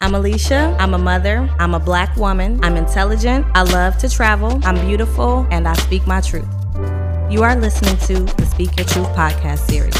I'm Alicia. I'm a mother. I'm a Black woman. I'm intelligent. I love to travel. I'm beautiful, and I speak my truth. You are listening to the Speak Your Truth podcast series.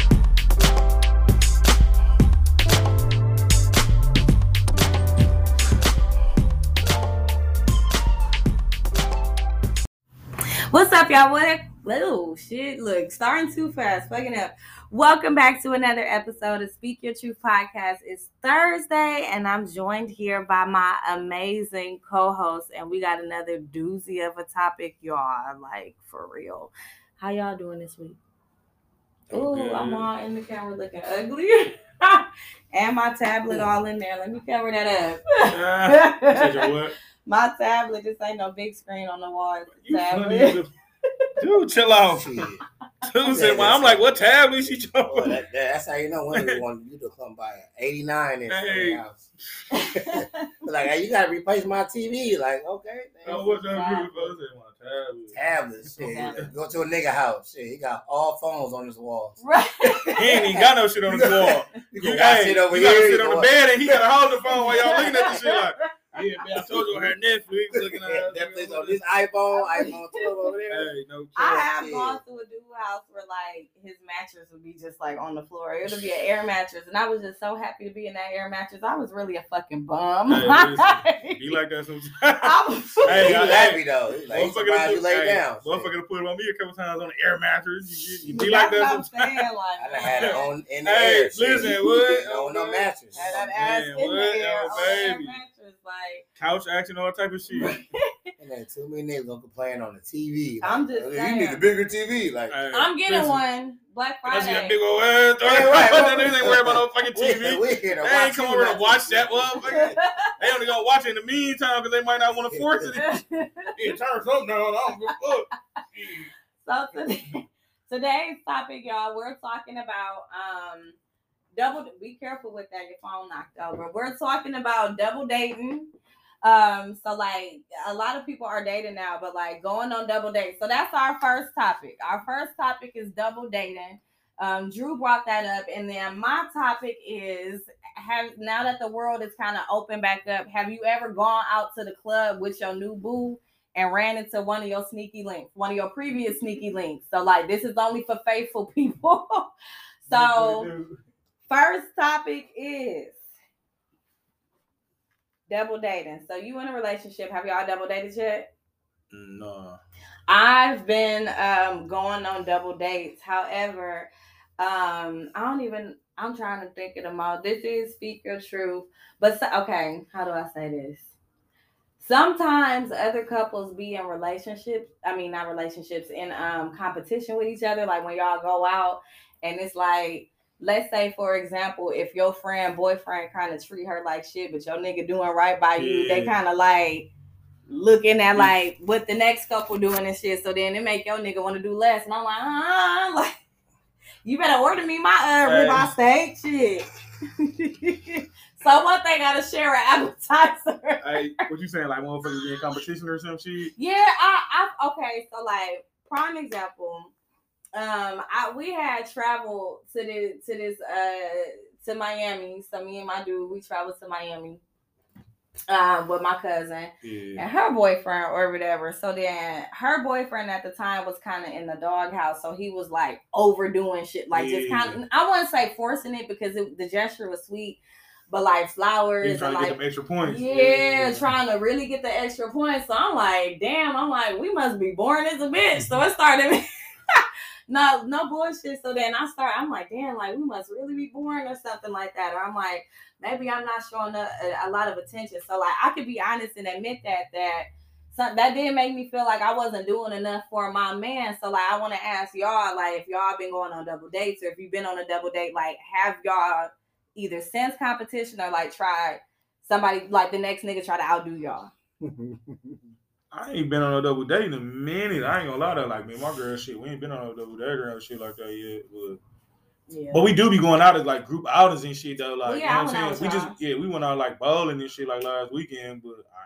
What's up, y'all? Oh, shit. Look, starting too fast. Fucking up. Welcome back to another episode of Speak Your Truth podcast. It's Thursday, and I'm joined here by my amazing co-host, and we got another doozy of a topic, y'all. Like, for real. How y'all doing this week? Oh, I'm all in the camera looking ugly. And my tablet all in there. Let me cover that up. My tablet, this ain't no big screen on the wall. Tablet. Dude, chill out. Dude said, well, I'm like, what tablet she talking about? That's how you know when they want you to come by 89 in the house. Like, hey, you gotta replace my TV. Like, okay. Oh, what's that? I said, tablet. Shit. Go to a nigga house. Shit, he got all phones on his walls. Right. He ain't even got no shit on his wall. You gotta sit over here. You gotta sit on the bed and he gotta hold the phone while y'all looking at the shit like. Yeah, man, I told you I had Netflix looking at Netflix on this iPhone 12 over there. Hey, no I have gone through a dude house where like his mattress would be just like on the floor. It would be an air mattress, and I was just so happy to be in that air mattress. I was really a fucking bum. Hey, be like that sometimes. Hey, I'm happy though. Like, you lay down. Motherfucker put it on me a couple times on the air mattress. You be like that sometimes. I done had it on in the air. Hey, listen, what? On no mattress. Had that ass in the air, baby. Like couch action, all type of shit. And then too many niggas gonna complain on the TV. Like, I'm just saying. You need a bigger TV. Like, I'm getting one Black Friday. I see that big old ass. Right. They ain't worried about no fucking TV. They ain't come over to watch that motherfucker. They only gonna watch it in the meantime because they might not want to force it. Yeah, turn something down. I don't give a fuck. So today's topic, y'all, we're talking about be careful with that, your phone knocked over. We're talking about double dating. So like a lot of people are dating now, but like going on double dates. So that's our first topic. Our first topic is double dating. Drew brought that up, and then my topic is now that the world is kind of open back up, have you ever gone out to the club with your new boo and ran into one of your sneaky links, one of your previous sneaky links? So like this is only for faithful people. So first topic is double dating. So you in a relationship. Have y'all double dated yet? No. I've been going on double dates. However, I'm trying to think of them all. This is Speak Your Truth. But okay, how do I say this? Sometimes other couples be in relationships. I mean, not relationships, in competition with each other. Like when y'all go out and it's like, let's say, for example, if your boyfriend kind of treat her like shit, but your nigga doing right by you, they kind of like looking at like what the next couple doing and shit. So then it make your nigga want to do less. And I'm like, you better order me my ribeye steak, shit. So one thing gotta share an appetizer. Hey, what you saying? Like motherfuckers be in competition or some shit? Yeah, okay. So like prime example. We had traveled to Miami. So me and my dude, we traveled to Miami with my cousin and her boyfriend or whatever. So then her boyfriend at the time was kind of in the doghouse. So he was like overdoing shit, like just kind of, I wouldn't say forcing it because the gesture was sweet, but like flowers. He's trying and to get them extra points. Yeah, trying to really get the extra points. So I'm like, damn, we must be born as a bitch. So it started. No bullshit. So then I'm like, damn, like we must really be born or something like that. Or I'm like, maybe I'm not showing a lot of attention. So like I could be honest and admit that did make me feel like I wasn't doing enough for my man. So like I want to ask y'all, like if y'all been going on double dates or if you've been on a double date, like have y'all either since competition or like tried somebody like the next nigga try to outdo y'all? I ain't been on a double date in a minute. I ain't gonna lie to like me and my girl shit. We ain't been on a double date or shit like that yet. But we do be going out as like group outings and shit though. Like you know what I'm saying? We went out like bowling and shit like last weekend, but I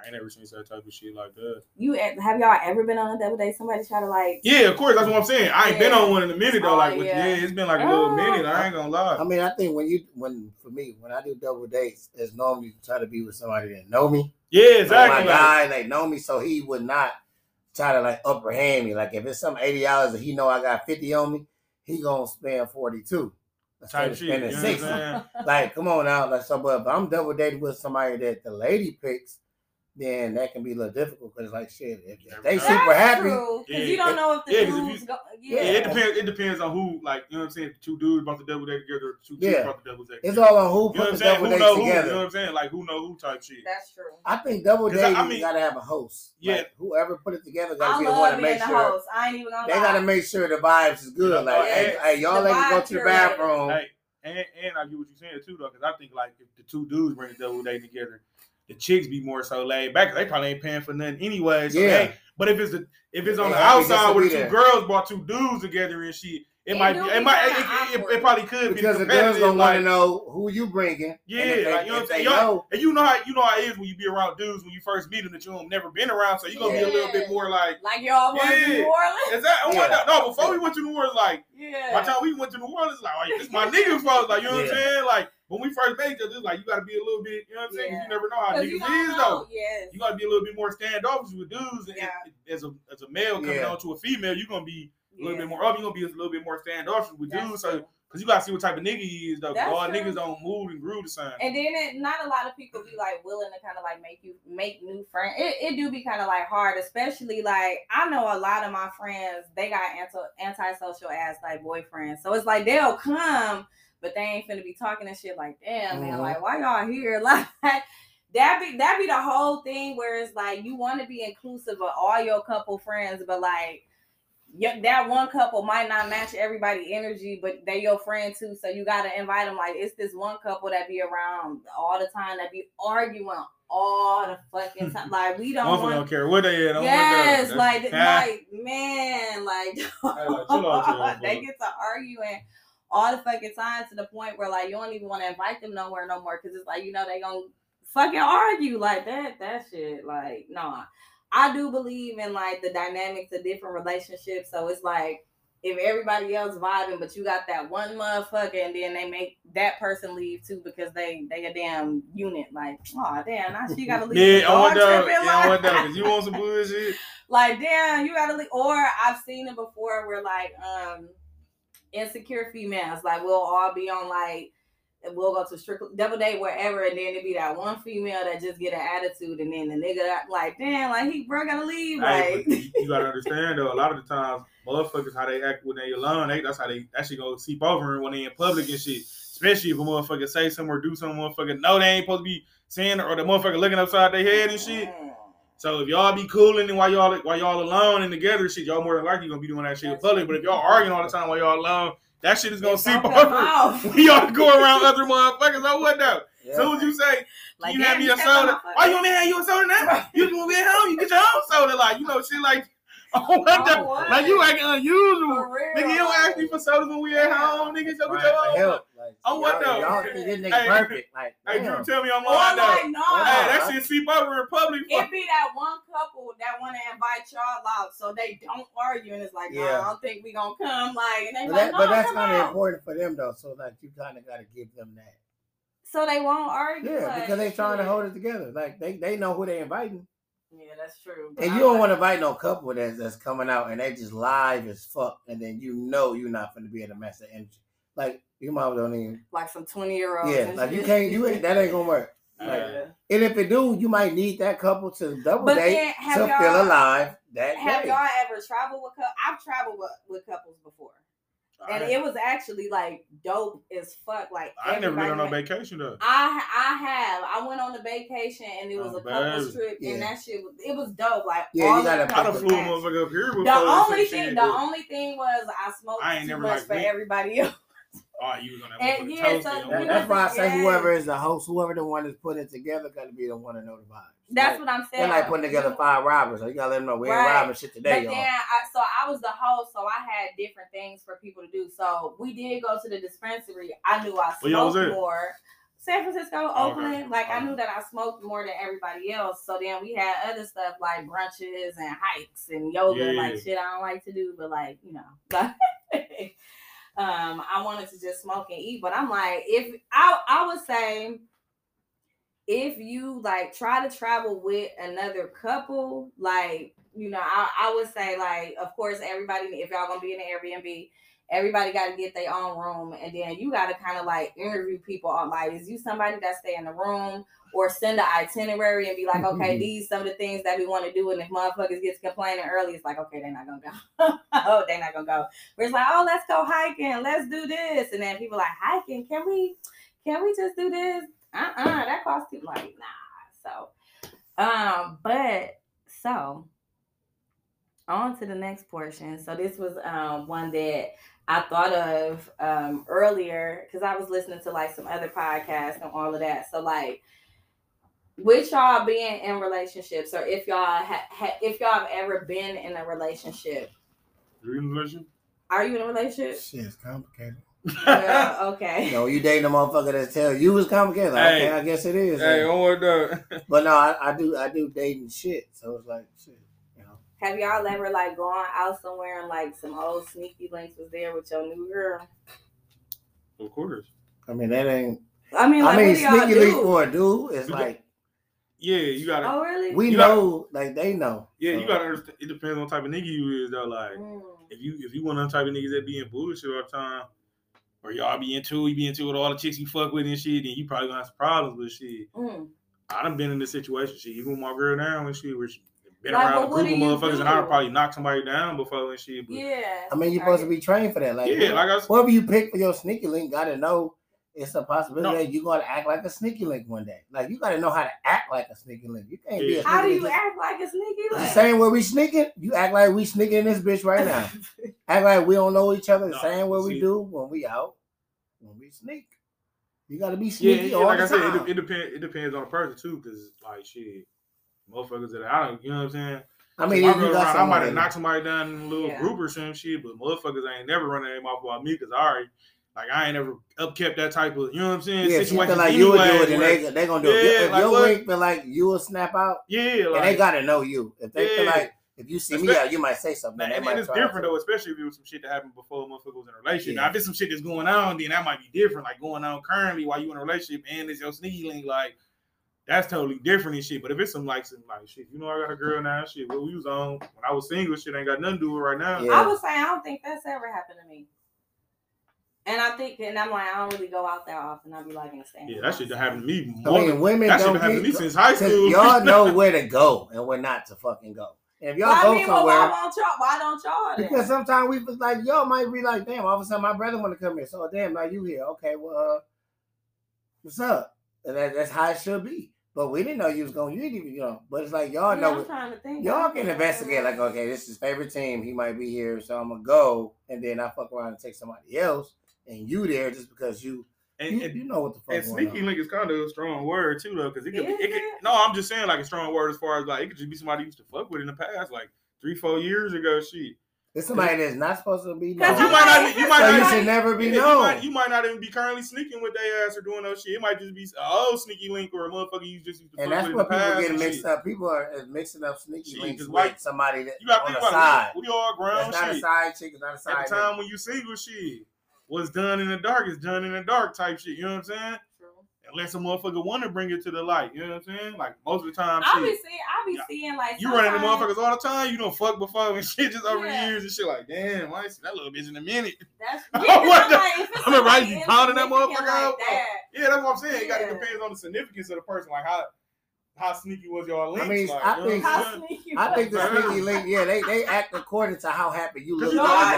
I ain't never seen that type of shit like that. Have y'all ever been on a double date? Somebody try to like? Yeah, of course. That's what I'm saying. I ain't been on one in a minute though. Like, it's been like a little minute. I ain't gonna lie. I mean, I think when I do double dates, it's normally try to be with somebody that know me. Yeah, exactly. Like my guy, they know me, so he would not try to like upper hand me. Like if it's some $80 and he know I got 50 on me, he gonna spend 42. Type shit, spending 60. Like, come on now. Like, so, but if I'm double dating with somebody that the lady picks, then that can be a little difficult because, like, shit, if they super happy, because you don't know if the dudes go. It depends on who, like, you know what I'm saying. The two dudes about to double date together, or two chicks about to double date. It's all on who put the double date together. You know what I'm saying? Like, who know who type shit. That's true. I think double dating you gotta have a host. Yeah, like, whoever put it together gotta be one to make sure. Host. I ain't even gonna they gotta make sure the vibes is good. Like, hey, y'all ladies go to the bathroom. And I get what you're saying too, though, because I think like if the two dudes bring a double date together, the chicks be more so laid back. They probably ain't paying for nothing anyway. So but if it's on the outside where the two girls brought two dudes together and shit, it probably could because the girls don't want to know who you bringing. Yeah, like, you know what I'm saying. And you know how it is when you be around dudes when you first meet them that you don't never been around, so you are gonna be a little bit more like y'all went to New Orleans. Exactly. No, before we went to New Orleans, like by the time we went to New Orleans, like this my niggas was like, you know what I'm saying, like. When we first met each other, like you got to be a little bit, you know what I'm saying? You never know how niggas is though. Yes. You got to be a little bit more standoffish with dudes. And as a male coming on to a female, you're gonna be a little bit more up. You're gonna be a little bit more standoffish with dudes. So because you got to see what type of nigga he is though. All niggas don't move and groove the same. And then not a lot of people be like willing to kind of like make new friends. It do be kind of like hard, especially like I know a lot of my friends they got antisocial ass like boyfriends. So it's like they'll come. But they ain't finna be talking and shit like, damn, man, like, why y'all here? Like, that be the whole thing where it's like, you want to be inclusive of all your couple friends, but like, that one couple might not match everybody's energy, but they your friend too, so you got to invite them. Like, it's this one couple that be around all the time that be arguing all the fucking time. Like, we don't care what they at. Yes, like, man, like, they get to arguing all the fucking time to the point where like you don't even want to invite them nowhere no more because it's like, you know, they gonna fucking argue like that shit. Like, nah. I do believe in like the dynamics of different relationships. So it's like if everybody else vibing, but you got that one motherfucker and then they make that person leave too because they a damn unit. Like, oh damn, now she gotta leave. Yeah, I want that because you want some bullshit. Like, damn, you gotta leave. Or I've seen it before where like insecure females, like we'll all be on like we'll go to strictly double date wherever, and then it be that one female that just get an attitude, and then the nigga like, damn, like he gotta leave. Like you gotta understand though, a lot of the times motherfuckers how they act when they alone, that's how they actually go seep over when they in public and shit. Especially if a motherfucker say something or do something, motherfucker know they ain't supposed to be saying, or the motherfucker looking upside their head and shit. So if y'all be cooling and while y'all alone and together, shit, y'all more than likely gonna be doing that shit in public. But if y'all arguing all the time while y'all alone, that shit is gonna seep over. We ought to go around other motherfuckers. I would know. Yeah. So what you say? Like, you have me a soda. Why you want me to have you a soda now? You just want to be at home. You get your own soda, like you know, shit like. Like you acting unusual. Nigga, you don't ask me for sodas when we at home. Nigga, so get your own. Oh, what though? Y'all think this nigga perfect. Like, hey, Drew, tell me I'm lying though. No. Hey, that shit seep over in public. It be that one couple that want to invite y'all out so they don't argue, and it's like, I don't think we gonna come. Like, and they but that's kind of important for them though. So like, you kind of got to give them that. So they won't argue. Yeah, because they trying to hold it together. Like they know who they inviting. Yeah, that's true. And you don't want to invite no couple that's coming out and they just live as fuck, and then you know you're not going to be in a mess of energy. Like your mom don't even like some 20-year-olds. Yeah, like you ain't that ain't gonna work. Like, and if it do, you might need that couple to double date to feel alive. Have y'all ever traveled with couples? I've traveled with couples before. And it was actually like dope as fuck. Like I never been on no vacation though. I have. I went on a vacation and it was a couples trip, and that shit was dope. Like you gotta flew a motherfucker up here before. The only thing was I smoked too much for everybody else. Oh, you was on that. That's why I say whoever is the host, whoever the one that's putting it together, got to be the one to know the vibes. That's what I'm saying. They're like putting together 5 robbers, so you gotta let them know we ain't robbing shit today. But then, I was the host, so I had different things for people to do. So we did go to the dispensary. I knew I smoked more. San Francisco, Oakland. Like I knew that I smoked more than everybody else. So then we had other stuff like brunches and hikes and yoga, like shit I don't like to do, but like, you know. I wanted to just smoke and eat. But I'm like, if I would say if you like try to travel with another couple, like, you know, I would say like, of course, everybody, if y'all gonna be in an Airbnb, everybody got to get their own room, and then you got to kind of like interview people on like, is you somebody that stay in the room, or send an itinerary and be like, okay, these some of the things that we want to do, and if motherfuckers gets complaining early, it's like, okay, they're not gonna go. Oh, they're not gonna go. But it's like, oh, let's go hiking, let's do this, and then people like, hiking, can we just do this? That costs too. Like, nah. So, but so on to the next portion. So this was one that I thought of earlier because I was listening to like some other podcasts and all of that. So like, with y'all being in relationships, or if y'all if y'all have ever been in a relationship. You're in a relationship? Are you in a relationship? Shit's complicated. Okay. No, you dating a motherfucker that tell you it's complicated. Like, okay, I guess it is. Hey, don't worry about it. But no, I do dating shit. So it's like shit. Have y'all ever like gone out somewhere and like some old sneaky links was there with your new girl? Of course. I mean that ain't. I mean, sneaky link for a dude is like. Yeah, you gotta. Oh really? We know, like they know. Yeah, so. You gotta understand. It depends on the type of nigga you is though. Like, if you one of them type of niggas that be in bullshit all the time, or y'all be into with all the chicks you fuck with and shit, then you probably gonna have some problems with shit. I done been in this situation, shit. Even with my girl now and shit, where she been like, around a group of motherfuckers, and I'd probably knock somebody down before and shit. But, yeah. I mean, you're supposed to be trained for that. Like, like I said, whoever you pick for your sneaky link, gotta know it's a possibility that you're gonna act like a sneaky link one day. Like, you gotta know how to act like a sneaky link. You can't be a sneaky How do you act like a sneaky link? The same way we sneaking, you act like we sneaking in this bitch right now. Act like we don't know each other the same way we do when we out, when we sneak. You gotta be sneaky all like the time. I said, it depends on the person too, because like shit, motherfuckers that I don't, you know what I'm saying? I mean, I might have knocked somebody down in a little group or some shit, but motherfuckers ain't never running their mouth about me because I ain't ever upkept that type of, you know what I'm saying? Yeah, situation. Feel like you would do it, and they gonna do it. If your link feel like you will snap out, and they gotta know you. If they feel like if you see me out, you might say something. And it's different though, especially if it was some shit that happened before a motherfucker was in a relationship. Now, if there's some shit that's going on, then that might be different. Like going on currently while you in a relationship and it's your sneaky link, like that's totally different and shit. But if it's some like shit, you know, I got a girl now, shit. What we was on when I was single, shit ain't got nothing to do with right now. Yeah. I would say I don't think that's ever happened to me. And I'm like, I don't really go out that often. I'll be like in the same. Yeah, that shit happened to me. I mean, women that shit happened to me since high school. Y'all know where to go and where not to fucking go. And if y'all go somewhere, why don't y'all? Then? Because sometimes we was like, y'all might be like, damn, all of a sudden my brother want to come here. So damn, now you here? Okay, well, what's up? And that's how it should be. But we didn't know you was going. You didn't even, you know. But it's like y'all know. I'm trying to think. Y'all can investigate. Like, okay, this is his favorite team. He might be here, so I'm gonna go, and then I fuck around and take somebody else. And you there just because you know what the fuck. And sneaky link is kind of a strong word too, though, because it could be. No, I'm just saying like a strong word as far as like it could just be somebody you used to fuck with in the past, like 3-4 years ago. Shit. It's somebody that's not supposed to be known. You should never be known. You might not even be currently sneaking with their ass or doing those shit. It might just be a sneaky link or a motherfucker you just used to fuck with. And that's what people get mixed up. People are mixing up sneaky links with somebody that on the side. We all grown. That's not a side chick. It's not a side. At the time when you single, shit. What's done in the dark is done in the dark type shit. You know what I'm saying? True. Unless a motherfucker want to bring it to the light. You know what I'm saying? Like most of the time, I be seeing like you running the motherfuckers all the time. You don't fuck before and shit just over the years and shit. Like damn, I ain't see that little bitch in a minute. That's I mean, right? You pounding that motherfucker out. Yeah, that's what I'm saying. It depends on the significance of the person. Like how sneaky was y'all links? I mean, like, I think the sneaky link, they act according to how happy you look. You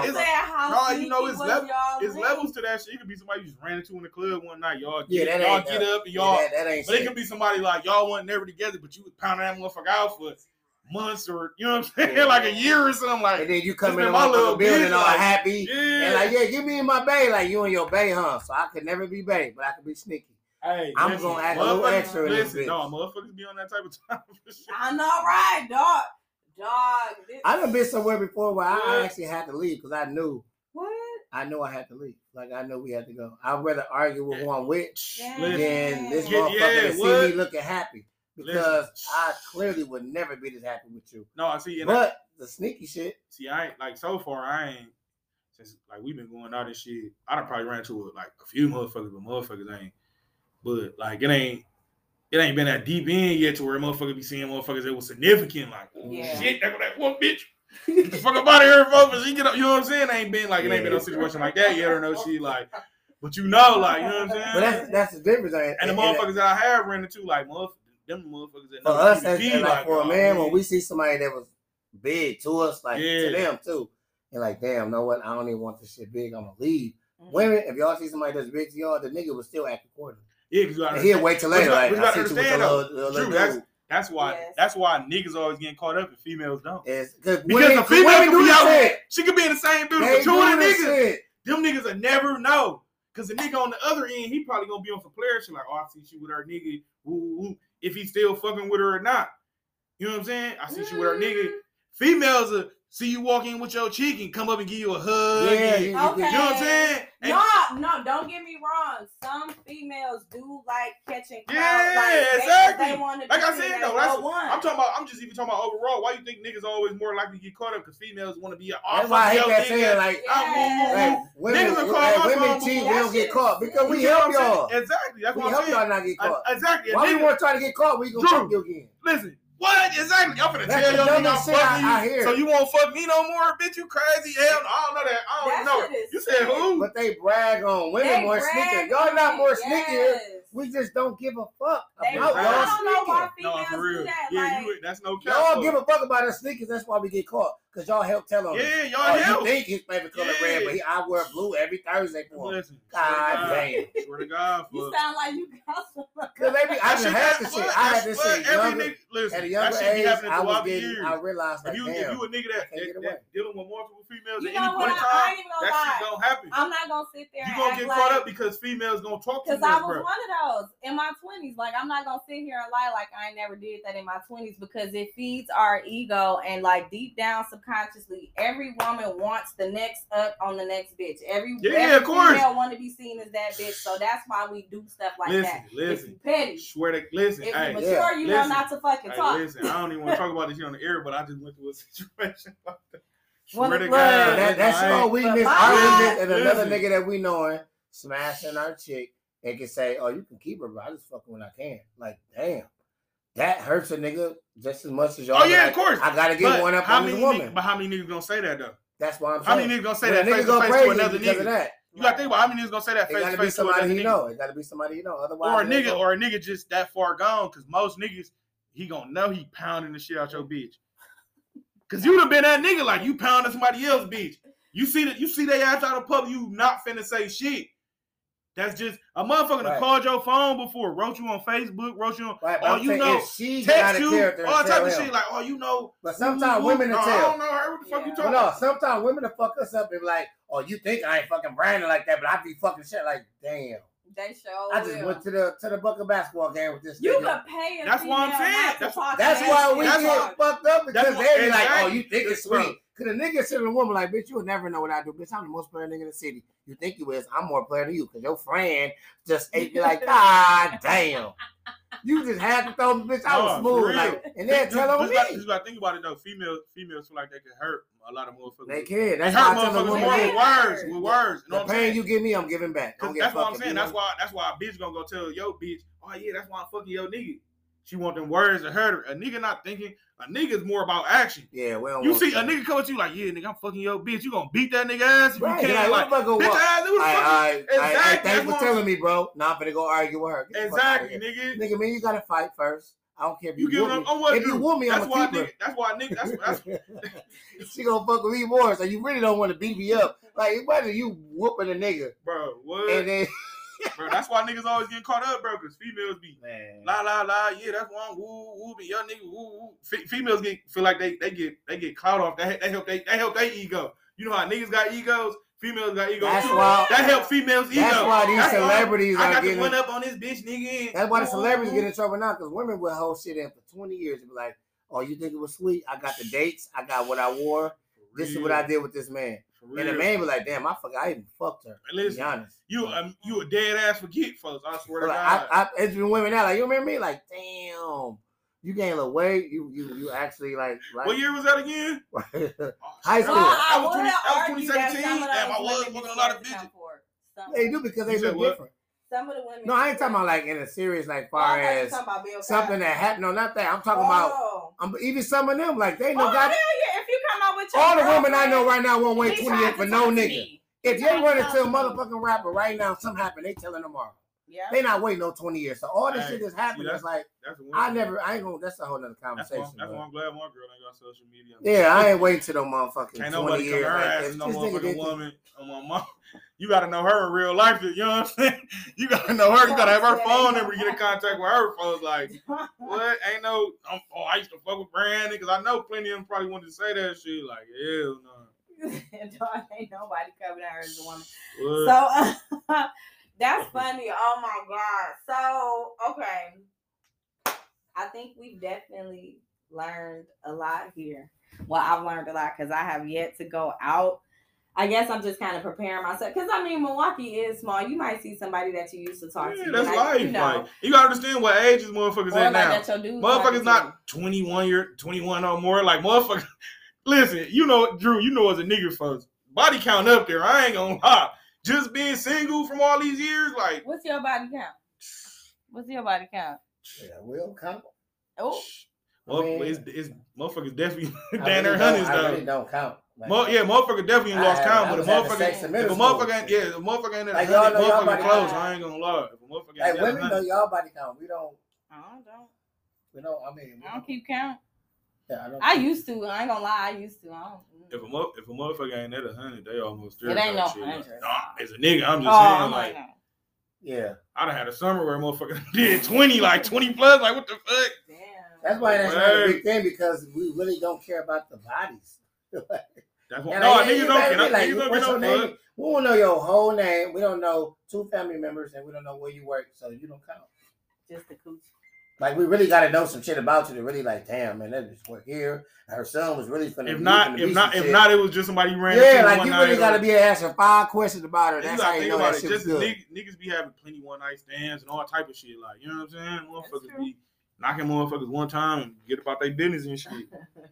know, it's levels to that shit. It could be somebody you just ran into in the club one night. Y'all get up and y'all. That ain't but it could be somebody like y'all wasn't never together, but you was pounding that motherfucker out for months or you know what I'm saying, like a year or something. Like, and then you come in my little building all happy, and like, yeah, give me my bae, like you and your bae, huh? So I could never be bae, but I could be sneaky. Hey, I'm gonna act a little extra in this bitch. No, motherfuckers be on that type of time. I know, right, dog. I done been somewhere before where I actually had to leave because I knew. What? I know I had to leave. Like I know we had to go. I'd rather argue with who I'm with Yeah. than this Yeah, motherfucker to see what? me looking happy. Because I clearly would never be this happy with you. No, I see. But the sneaky shit. See, I ain't like so far. I ain't since like we've been going out and shit. I done probably ran into like a few motherfuckers, but motherfuckers ain't. But like it ain't been that deep in yet to where motherfuckers be seeing motherfuckers that was significant. Like shit, that one bitch. Get the fuck up out of here, folks. She get up. You know what I'm saying? It ain't been no situation like that yet or no shit like. But you know, like you know what I'm saying. But that's the difference. And the motherfuckers that I have ran into, like them motherfuckers that for us, as like for a man, when we see somebody that was big to us, like to them too, and like, damn, you know what? I don't even want this shit big. I'm gonna leave. Women, if y'all see somebody that's big to y'all, the nigga will still act accordingly. Yeah, because he'll wait till later. Like, I see you with little that's why niggas always getting caught up and females don't. Because the female could be out. She could be in the same building with two of the niggas. Them niggas will never know. Because the nigga on the other end, he probably gonna be on some player shit like, oh, I see she with her nigga. Ooh, if he's still fucking with her or not. You know what I'm saying? I see she with her nigga. Females will see you walk in with your chick and come up and give you a hug. Yeah, okay. You know what I'm saying? No, don't get me wrong. Some females do like catching crowds. Yeah, exactly. They want to like I said, though, I'm just even talking about overall. Why you think niggas always more likely to get caught up? Because females want to be that's why I hate that saying, like women cheat, we don't get caught. Because we help y'all. Exactly. That's what I'm saying. We help y'all not get caught. Exactly. Why we want to try to get caught? We gonna fuck you again. Listen. What? Exactly. I'm finna tell y'all niggas I'm fucking you. So you won't fuck me no more, bitch? You crazy? Hell no. I don't know that. I don't know. You said who? But they brag on women more sneaky. Y'all not more sneaky. We just don't give a fuck about y'all sneaking. I don't know why females do that. Yeah, that's no cap. Y'all give a fuck about us sneakers. That's why we get caught. Because y'all help tell on Yeah, y'all help. You think his favorite color red, but I wear blue every Thursday for him. Listen, God damn. Swear to God. You sound like you got some. Because I just had this shit. I had this shit at a younger age. I realized, like, if you a nigga that dealing with multiple females at any point in time, that shit gonna happen. I'm not gonna sit there. You gonna get caught up because females gonna talk to you. Because I was one of those in my 20s. Like, I'm not gonna sit here and lie like I ain't never did that in my 20s because it feeds our ego and like deep down subconsciously, every woman wants the next up on the next bitch. Every of course. Female want to be seen as that bitch. So that's why we do stuff like that. Listen, if you petty, swear to listen. If you mature, you know not to fucking talk. Listen, I don't even want to talk about this shit on the air, but I just went through a situation like that. Swear to God, that's all we miss. Our and another nigga that we knowing smashing our chick and can say, "Oh, you can keep her, bro. I just fucking when I can." Like, damn. That hurts a nigga just as much as y'all. Oh yeah, of course. I gotta get one up on this woman. But how many niggas gonna say that though? That's why I'm saying. How many niggas gonna say that face to face to another nigga? That. You gotta think about how many niggas gonna say that face to face to another nigga. It gotta be somebody you know. Otherwise, or a nigga just that far gone. Because most niggas, he gonna know he pounding the shit out your bitch. Because you done been that nigga like you pounding somebody else's bitch. You see they ass out of public, you not finna say shit. That's just a motherfucker that called your phone before, wrote you on Facebook, wrote you on, text you, all type of shit, like, oh, you know. But sometimes women will tell. I don't know her, what the fuck you talking about? No, sometimes women will fuck us up and be like, oh, you think I ain't fucking Brandon like that, but I be fucking shit like, damn. They show. I just went to the Bucket basketball game with this. You could pay. That's what I'm saying. That's why we get fucked up because they be like, oh, you think it's sweet. Cause a nigga sitting with a woman like, bitch, you would never know what I do. Bitch, I'm the most player nigga in the city. You think you is? I'm more player than you. Cause your friend just ate me like, God damn. You just had to throw the bitch. I was smooth. Like, and then tell on me. You gotta think about it though. Females feel like they can hurt a lot of motherfuckers. They can. That's how motherfuckers more with words. The pain you give me, I'm giving back. That's what I'm saying. That's why a bitch gonna go tell your bitch, oh yeah, that's why I'm fucking your nigga. She want them words to hurt her. A nigga not thinking. A nigga's more about action. Yeah, well, you see a nigga come at you like, yeah, nigga, I'm fucking your bitch. You gonna beat that nigga ass if you can't. Like, bitch ass. Exactly. Thanks for telling me, bro. Now I'm finna go argue with her. Exactly, nigga. Nigga, man, you gotta fight first. I don't care if you give me. If you want me, I'm gonna keep her. That's why nigga. That's she gonna fuck with me more. So you really don't want to beat me up. Like, imagine you whooping a nigga, bro. What? And then. Bro, that's why niggas always getting caught up, bro. Because females be la la la. Yeah, that's why I'm woo be young nigga woo. Females feel like they get clout off. They help their ego. You know how niggas got egos. Females got egos too. That help females' ego. That's why these celebrities I got to run up on this bitch, nigga. That's why the celebrities get in trouble now. Because women will hold shit in for 20 years and be like, "Oh, you think it was sweet? I got the dates. I got what I wore. This is what I did with this man." And the man be like, damn, I forgot I even fucked her. Listen, to be honest. You a dead ass forget, folks. I swear to God. It's been women now, like, you remember me? Like, damn. You gained a little weight. You actually like. What year was that again? High school. That was 2017. Damn, I was fucking a lot of bitches. They do because they look different. Some of the women. No, I ain't talking about like in a serious, like far as something that happened. No, not that. I'm talking about even some of them, like they know. Hell yeah! If you come out with your all the women I know right now won't wait 20 years for no nigga. If you run into a motherfucking rapper right now, something happened, they telling tomorrow. Yeah. They not waiting no 20 years. So all this shit that's happening. It's like I ain't gonna. That's a whole nother conversation. That's why I'm glad my girl ain't got social media. Yeah, I ain't waiting till no motherfucking ain't 20 nobody years. Her ass no motherfucking woman on my mom. You gotta know her in real life. You know what I'm saying? You gotta know her. You gotta have her phone number. Get in contact with her. Folks like, what? Ain't no. I used to fuck with Brandon because I know plenty of them probably wanted to say that shit. Like, hell no. Ain't nobody coming at her as a woman. What? So. That's funny. Oh my God. So, okay. I think we've definitely learned a lot here. Well, I've learned a lot because I have yet to go out. I guess I'm just kind of preparing myself. Because, I mean, Milwaukee is small. You might see somebody that you used to talk to. That's life. You know. Like, you got to understand what age is motherfuckers at now. Motherfuckers not 21 or more. Like, motherfuckers. Listen, you know, Drew, you know as a nigga, folks. Body count up there. I ain't going to lie. Just being single from all these years, like. What's your body count? Yeah, we'll count. Oh. Well, it's motherfuckers definitely down there hundreds though. I really don't count. Like, motherfucker definitely lost count, but if a motherfucker ain't at 100, motherfucker close. I ain't gonna lie. If a motherfucker ain't women know y'all body count. We don't. I don't. We don't. I mean, I don't keep count. Yeah, I used to. I ain't gonna lie. I used to. I don't. If a motherfucker ain't at 100, they almost there. It ain't no 100. As a nigga, I'm just saying, like, yeah. I done had a summer where a motherfucker did 20, like 20 plus. Like, what the fuck? Damn. That's why that's not a big thing because we really don't care about the bodies. That's what. No, niggas don't care. Niggas don't get no fuck. We don't know your whole name. We don't know 2 family members, and we don't know where you work, so you don't count. Just the coochie. Like, we really got to know some shit about you to really, like, damn, man, that just work here. Her son was really finna. If not, it was just somebody you ran. Yeah, like, you really got to be asking 5 questions about her. That's how you know that shit was good. Niggas be having plenty one night stands and all type of shit. Like, you know what I'm saying? Motherfuckers be knocking motherfuckers one time and get about their business and shit.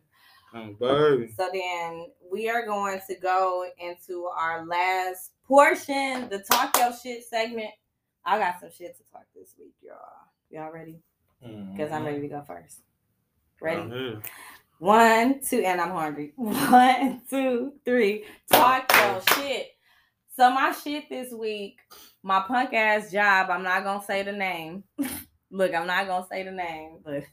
Baby. So then we are going to go into our last portion, the Talk Your Shit segment. I got some shit to talk this week, y'all. Y'all ready? Because I'm ready to go first. Ready? 1, 2, and I'm hungry. 1, 2, 3. Talk your shit. So my shit this week, my punk ass job. I'm not gonna say the name. Look, I'm not gonna say the name, but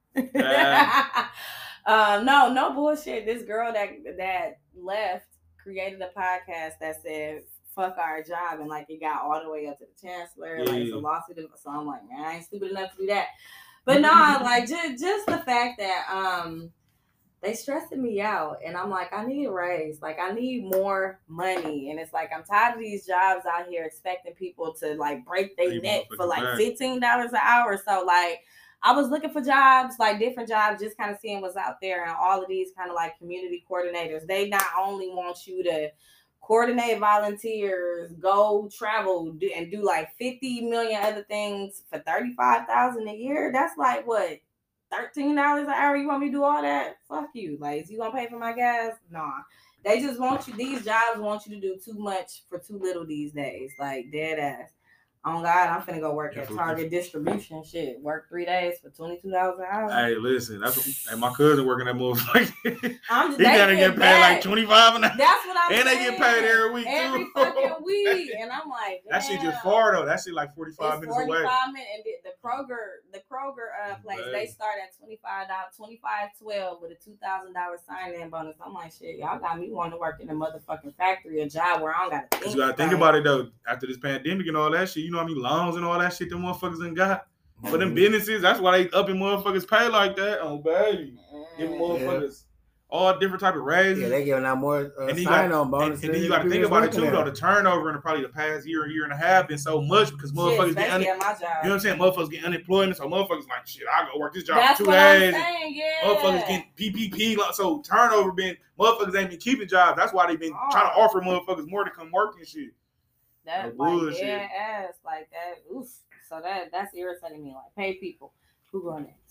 no bullshit. This girl that left created a podcast that said fuck our job, and like it got all the way up to the chancellor. Like it's a lawsuit. So I'm like, man, I ain't stupid enough to do that. But no, like just the fact that they stressing me out, and I'm like, I need a raise. Like I need more money, and it's like I'm tired of these jobs out here expecting people to like break their neck for like $15 an hour. So like I was looking for jobs, like different jobs, just kind of seeing what's out there, and all of these kind of like community coordinators. They not only want you to coordinate volunteers, go travel, and do like 50 million other things for $35,000 a year. That's like what, $13 an hour? You want me to do all that? Fuck you. Like, is you gonna pay for my gas? Nah. They just want you. These jobs want you to do too much for too little these days. Like dead ass. Oh God, I'm finna go work at Target distribution. Shit, work 3 days for $22 an hour. Hey, listen, that's my cousin working that motherfucker. He gotta get paid like $25 an hour. That's what I'm saying. And they get paid every week every fucking week, and I'm like, damn. That shit just far though. That shit like 45 minutes away. 45 minutes, and the Kroger place, they start at $25.12 with a $2,000 sign-in bonus. I'm like, shit, y'all got me wanting to work in a motherfucking factory, a job where I don't gotta think. You gotta think about it though. After this pandemic and all that shit, you know how many loans and all that shit them motherfuckers done got for them businesses. That's why they upping motherfuckers pay like that. Oh baby, giving motherfuckers all different type of raises. Yeah, they giving out more sign-on bonuses. And then you got to think about it too, though. The turnover in probably the past year and a half been so much because motherfuckers get you know what I'm saying? Motherfuckers get unemployment, so motherfuckers like shit. I go work this job for 2 days. Motherfuckers getting PPP, so turnover been motherfuckers ain't been keeping jobs. That's why they been trying to offer motherfuckers more to come work and shit. That like dead ass like that. Oof. So that's irritating me. Like pay people. Who going next?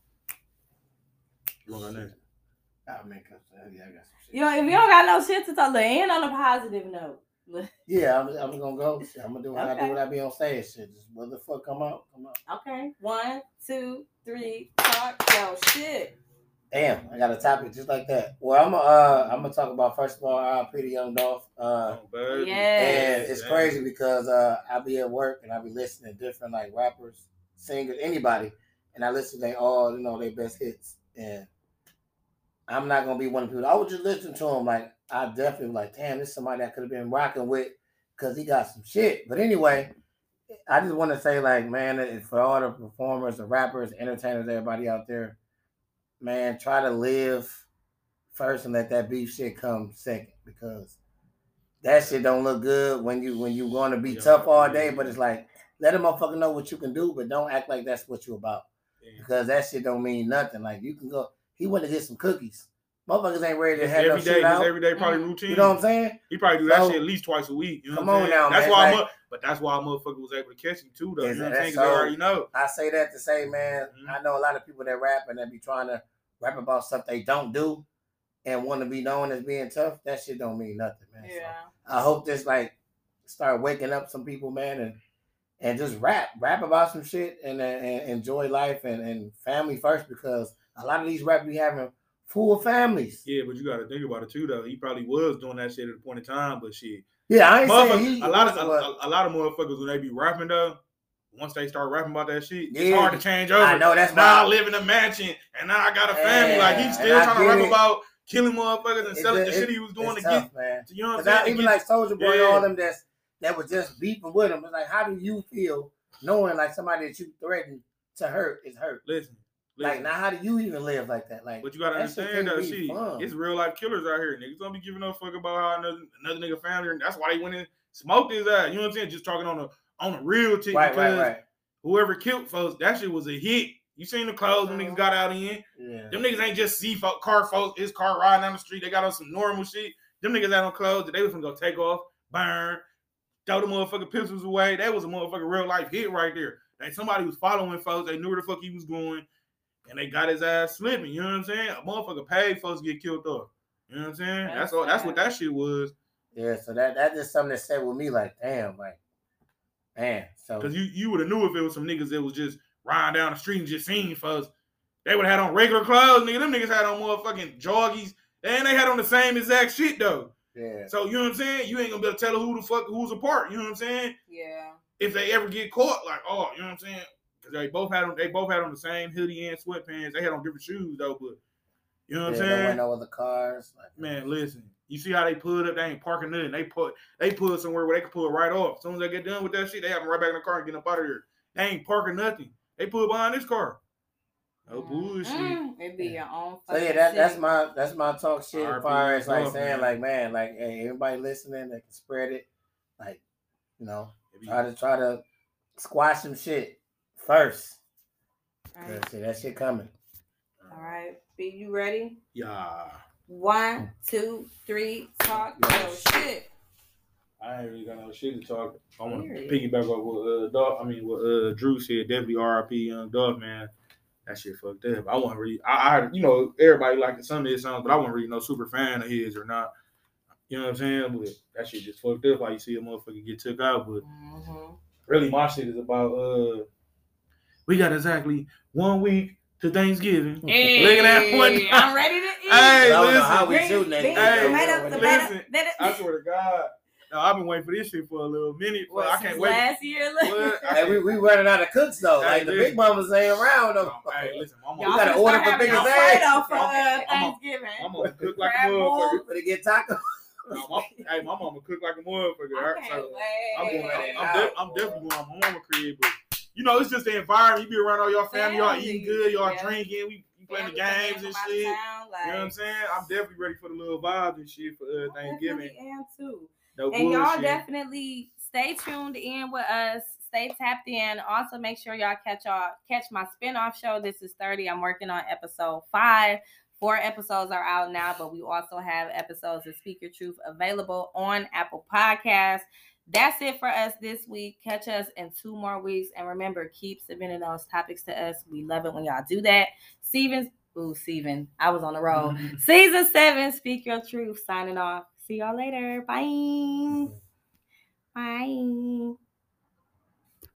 You going next? I mean, I got some shit. Yo, if you don't got no shit to talk, end on a positive note. Yeah, I'm gonna go. I'm gonna do what I do when I be on stage. Shit, just what the fuck come out. Okay, 1, 2, 3, talk your shit. Damn, I got a topic just like that. Well, I'm gonna talk about first of all, R.I.P. to Young Dolph. And it's crazy because I be at work and I be listening to different like rappers, singers, anybody, and I listen to they all their best hits. And I'm not gonna be one of the people. I would just listen to him like I definitely like, damn, this is somebody I could have been rocking with because he got some shit. But anyway, I just want to say like, man, for all the performers, the rappers, entertainers, everybody out there, man, try to live first and let that beef shit come second because that shit don't look good when you going to be tough all day. But it's like let a motherfucker know what you can do, but don't act like that's what you about because that shit don't mean nothing. Like you can go. He went to get some cookies. Motherfuckers ain't ready to have no shit out. Every day probably routine. You know what I'm saying? He probably do that shit at least twice a week. You know come on now, that's man. Why but that's why a motherfucker was able to catch him too, though. You know what I'm saying? Because they already know. I say that to say, man, I know a lot of people that rap and they be trying to rap about stuff they don't do and want to be known as being tough. That shit don't mean nothing, man. Yeah. So I hope this like start waking up some people, man, and just rap about some shit and enjoy life and family first because a lot of these rap be having full families. Yeah, but you got to think about it too, though. He probably was doing that shit at a point in time, but shit. Yeah, I ain't saying a lot of motherfuckers when they be rapping though, once they start rapping about that shit, it's hard to change over. I know that's now I live in a mansion and now I got a family. Like he's still trying to rap about killing motherfuckers and selling the shit he was doing to tough, get. Man. You know what I'm saying? Even like Soulja Boy and all them that was just beefing with him. It's like, how do you feel knowing like somebody that you threatened to hurt is hurt? Listen. Like now, how do you even live like that? Like, but you gotta understand though, shit. It's real life killers out here. Niggas don't be giving no fuck about how another nigga family. And that's why they went in, smoked his ass. You know what I'm saying? Just talking on a real tick because whoever killed folks, that shit was a hit. You seen the clothes them niggas got out in? Yeah. Them niggas ain't just see car folks. His car riding down the street. They got on some normal shit. Them niggas had on clothes that they was gonna go take off, burn, throw the motherfucking pistols away. That was a motherfucking real life hit right there. Like somebody was following folks. They knew where the fuck he was going. And they got his ass slipping, you know what I'm saying? A motherfucker paid folks to get killed off. You know what I'm saying? That's all. That's what that shit was. Yeah, so that's just something that said with me, like, damn, like, man. So because you would have knew if it was some niggas that was just riding down the street and just seeing folks. They would have had on regular clothes, nigga. Them niggas had on motherfucking joggies. And they had on the same exact shit though. Yeah. So you know what I'm saying? You ain't gonna be able to tell who the fuck who's apart. You know what I'm saying? Yeah. If they ever get caught, like, oh, you know what I'm saying? Because they both had on the same hoodie and sweatpants. They had on different shoes though, but you know what I'm saying? They went over the cars. Like, man, listen. You see how they pulled up? They ain't parking nothing. They pull somewhere where they can pull it right off. As soon as they get done with that shit, they have them right back in the car and get up out of here. They ain't parking nothing. They pull behind this car. No bullshit. It be your own. So yeah, that's my talk shit as far as like saying like, man, like, hey, everybody listening that can spread it, like, you know, try to squash some shit first. Right. See that shit coming. All right, be you ready? Yeah. 1, 2, 3, talk your shit. I ain't really got no shit to talk. I want to piggyback off what Drew said. Definitely R.I.P. Young Dolph, man. That shit fucked up. I wasn't really. I you know, everybody liked some of his songs, but I wasn't really no super fan of his or not. You know what I'm saying? But that shit just fucked up. Like you see a motherfucker get took out, but really my shit is about we got exactly 1 week to Thanksgiving. Hey, look at that one. I'm ready to eat. Hey, I don't know how we shooting that. Listen, I swear to God. No, I've been waiting for this shit for a little minute. I can't wait. Last year, hey, we running out of cooks though. Hey, like the big mamas ain't around though. Hey, listen, we gotta order for big ass. Thanksgiving. I'm gonna cook like a motherfucker. Better get tacos. Hey, my mama cook like a motherfucker. I'm definitely going on my mama crib, but you know, it's just the environment. You be around all your family, y'all eating good, y'all drinking. You playing the games and shit. You know what I'm saying? I'm definitely ready for the little vibes and shit for Thanksgiving. I am too. No and bullshit. Y'all definitely stay tuned in with us. Stay tapped in. Also, make sure y'all catch my spinoff show. This is 30. I'm working on episode 5. 4 episodes are out now, but we also have episodes of Speak Your Truth available on Apple Podcasts. That's it for us this week. Catch us in 2 more weeks. And remember, keep submitting those topics to us. We love it when y'all do that. Steven, I was on the road. Season 7, Speak Your Truth, signing off. See y'all later. Bye. Bye.